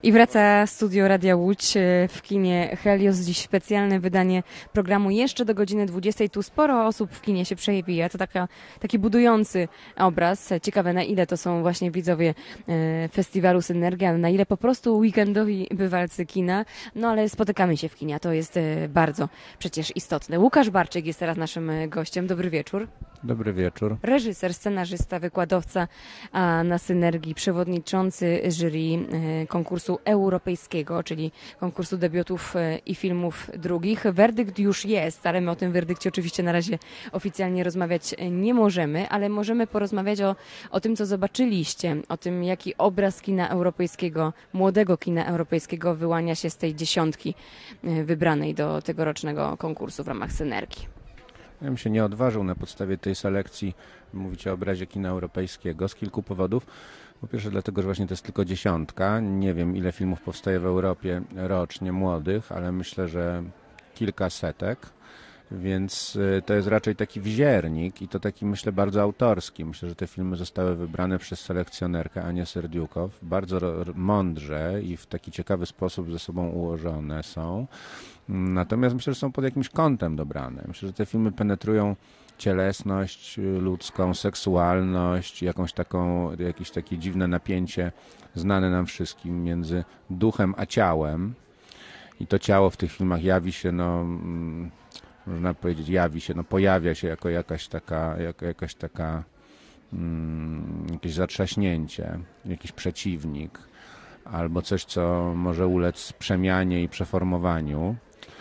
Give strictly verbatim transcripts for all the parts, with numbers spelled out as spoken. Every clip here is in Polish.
I wraca studio Radia Łódź w kinie Helios. Dziś specjalne wydanie programu jeszcze do godziny dwudziestej. Tu sporo osób w kinie się przejawia. To taka, taki budujący obraz. Ciekawe, na ile to są właśnie widzowie festiwalu Synergia, na ile po prostu weekendowi bywalcy kina. No ale spotykamy się w kinie, to jest bardzo przecież istotne. Łukasz Barczyk jest teraz naszym gościem. Dobry wieczór. Dobry wieczór. Reżyser, scenarzysta, wykładowca, a na Synergii przewodniczący jury konkursu europejskiego, czyli konkursu debiutów i filmów drugich. Werdykt już jest, ale my o tym werdykcie oczywiście na razie oficjalnie rozmawiać nie możemy, ale możemy porozmawiać o, o tym, co zobaczyliście, o tym, jaki obraz kina europejskiego, młodego kina europejskiego wyłania się z tej dziesiątki wybranej do tegorocznego konkursu w ramach Synergii. Ja bym się nie odważył na podstawie tej selekcji mówić o obrazie kina europejskiego z kilku powodów. Po pierwsze dlatego, że właśnie to jest tylko dziesiątka. Nie wiem, ile filmów powstaje w Europie rocznie młodych, ale myślę, że kilka setek. Więc to jest raczej taki wziernik i to taki, myślę, bardzo autorski. Myślę, że te filmy zostały wybrane przez selekcjonerkę Anię Serdiukow. Bardzo mądrze i w taki ciekawy sposób ze sobą ułożone są. Natomiast myślę, że są pod jakimś kątem dobrane. Myślę, że te filmy penetrują cielesność ludzką, seksualność, jakąś taką, jakieś takie dziwne napięcie znane nam wszystkim między duchem a ciałem. I to ciało w tych filmach jawi się, no, można powiedzieć, jawi się, no, pojawia się jako jakaś taka, jako jakaś taka mm, jakieś zatrzaśnięcie, jakiś przeciwnik, albo coś, co może ulec przemianie i przeformowaniu.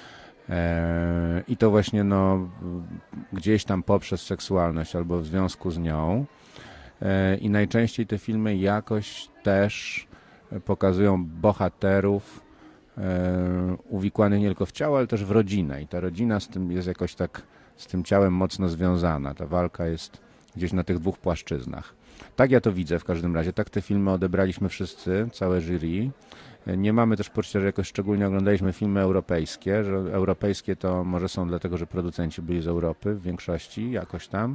I to właśnie no, gdzieś tam poprzez seksualność albo w związku z nią. I najczęściej te filmy jakoś też pokazują bohaterów uwikłanych nie tylko w ciało, ale też w rodzinę. I ta rodzina z tym jest jakoś tak z tym ciałem mocno związana. Ta walka jest gdzieś na tych dwóch płaszczyznach. Tak ja to widzę w każdym razie. Tak te filmy odebraliśmy wszyscy, całe jury. Nie mamy też poczucia, że jakoś szczególnie oglądaliśmy filmy europejskie, że europejskie to może są dlatego, że producenci byli z Europy w większości jakoś tam,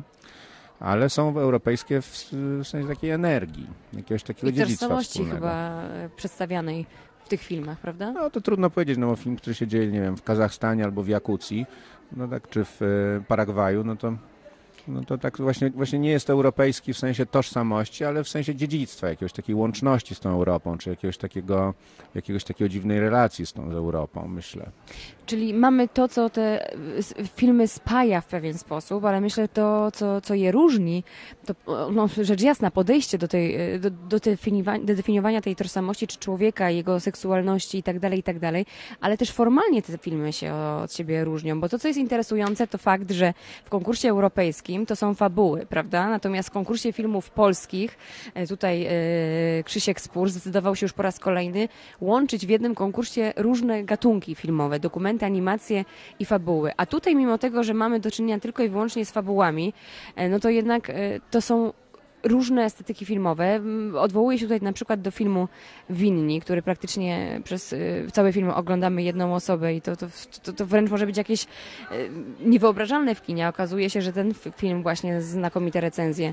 ale są europejskie w, w sensie takiej energii, jakiegoś takiego dziedzictwa wspólnego. Chyba przedstawianej w tych filmach, prawda? No to trudno powiedzieć, no bo film, który się dzieje, nie wiem, w Kazachstanie albo w Jakucji, no tak, czy w Paragwaju, no to No to tak właśnie, właśnie nie jest europejski w sensie tożsamości, ale w sensie dziedzictwa, jakiejś takiej łączności z tą Europą, czy jakiegoś takiego, jakiegoś takiego dziwnej relacji z tą Europą, myślę. Czyli mamy to, co te filmy spaja w pewien sposób, ale myślę to, co, co je różni, to no, rzecz jasna, podejście do, tej, do, do, definiowania, do definiowania tej tożsamości, czy człowieka, jego seksualności i tak dalej, i tak dalej, ale też formalnie te filmy się od siebie różnią, bo to, co jest interesujące, to fakt, że w konkursie europejskim to są fabuły, prawda? Natomiast w konkursie filmów polskich, tutaj e, Krzysiek Spór zdecydował się już po raz kolejny łączyć w jednym konkursie różne gatunki filmowe, dokumenty, animacje i fabuły. A tutaj mimo tego, że mamy do czynienia tylko i wyłącznie z fabułami, no to jednak to są różne estetyki filmowe. Odwołuję się tutaj na przykład do filmu Winni, który praktycznie przez cały film oglądamy jedną osobę i to, to, to, to wręcz może być jakieś niewyobrażalne w kinie. Okazuje się, że ten film właśnie znakomite recenzje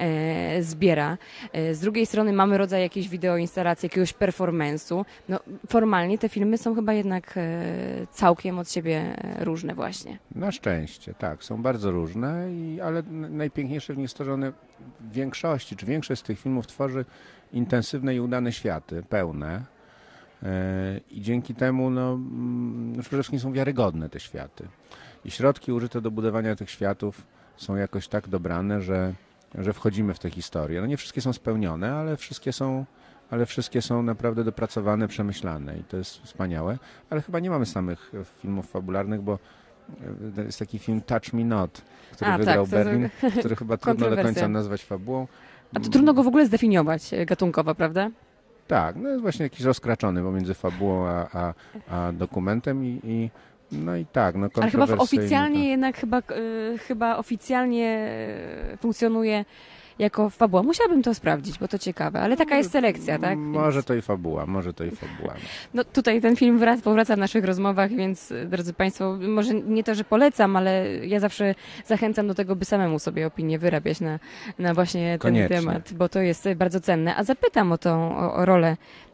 e, zbiera. E, z drugiej strony mamy rodzaj jakiejś wideoinstalacji, jakiegoś performance'u. No, formalnie te filmy są chyba jednak e, całkiem od siebie różne właśnie. Na szczęście, tak. Są bardzo różne, i, ale najpiękniejsze w nich stworzone w większości, czy większość z tych filmów tworzy intensywne i udane światy, pełne. Yy, I dzięki temu no, no, przede wszystkim są wiarygodne te światy. I środki użyte do budowania tych światów są jakoś tak dobrane, że, że wchodzimy w te historie. No nie wszystkie są spełnione, ale wszystkie są, ale wszystkie są naprawdę dopracowane, przemyślane i to jest wspaniałe. Ale chyba nie mamy samych filmów fabularnych, bo jest taki film Touch Me Not, który A, wygrał tak, Berlin, który chyba trudno do końca nazwać fabułą. A to trudno go w ogóle zdefiniować gatunkowo, prawda? Tak, no jest właśnie jakiś rozkraczony pomiędzy fabułą a, a, a dokumentem i, i no i tak, no ale chyba oficjalnie to... jednak chyba, y, chyba oficjalnie funkcjonuje jako fabuła. Musiałabym to sprawdzić, bo to ciekawe, ale taka jest selekcja, tak? Może więc... to i fabuła, może to i fabuła. No tutaj ten film wrac, powraca w naszych rozmowach, więc drodzy Państwo, może nie to, że polecam, ale ja zawsze zachęcam do tego, by samemu sobie opinię wyrabiać na, na właśnie ten Koniecznie. temat, bo to jest bardzo cenne. A zapytam o tą o, o rolę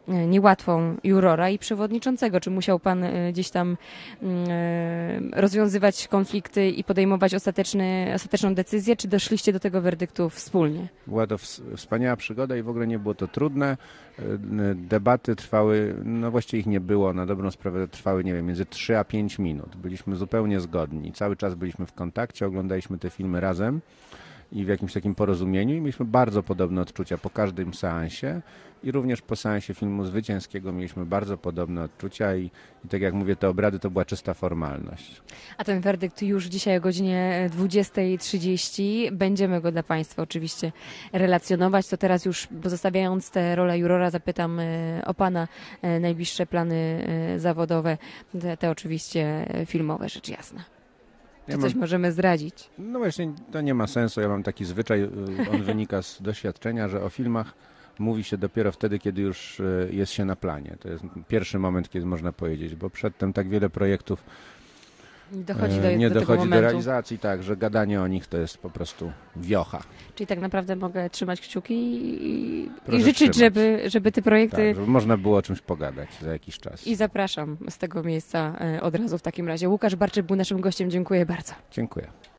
e, niełatwą jurora i przewodniczącego. Czy musiał pan e, gdzieś tam e, rozwiązywać konflikty i podejmować ostateczny, ostateczną decyzję, czy doszliście do tego werdyktu wspólnie? Była to wspaniała przygoda i w ogóle nie było to trudne. Debaty trwały, no właściwie ich nie było, na dobrą sprawę trwały, nie wiem, między trzy a pięć minut. Byliśmy zupełnie zgodni. Cały czas byliśmy w kontakcie, oglądaliśmy te filmy razem i w jakimś takim porozumieniu i mieliśmy bardzo podobne odczucia po każdym seansie i również po seansie filmu Zwycięskiego mieliśmy bardzo podobne odczucia i, i tak jak mówię, te obrady to była czysta formalność. A ten werdykt już dzisiaj o godzinie dwudziestej trzydzieści. Będziemy go dla państwa oczywiście relacjonować. To teraz już pozostawiając tę rolę jurora zapytam o pana najbliższe plany zawodowe, te, te oczywiście filmowe, rzecz jasna. Czy Ja coś mam, możemy zdradzić? no właśnie, to nie ma sensu. Ja mam taki zwyczaj, on wynika z doświadczenia, że o filmach mówi się dopiero wtedy, kiedy już jest się na planie. To jest pierwszy moment, kiedy można powiedzieć, bo przedtem tak wiele projektów Nie dochodzi do, nie do tego dochodzi momentu. do realizacji, tak, że gadanie o nich to jest po prostu wiocha. Czyli tak naprawdę mogę trzymać kciuki i, i Proszę życzyć, trzymać. żeby, żeby te projekty... Tak, żeby można było o czymś pogadać za jakiś czas. I zapraszam z tego miejsca e, od razu w takim razie. Łukasz Barczyk był naszym gościem. Dziękuję bardzo. Dziękuję.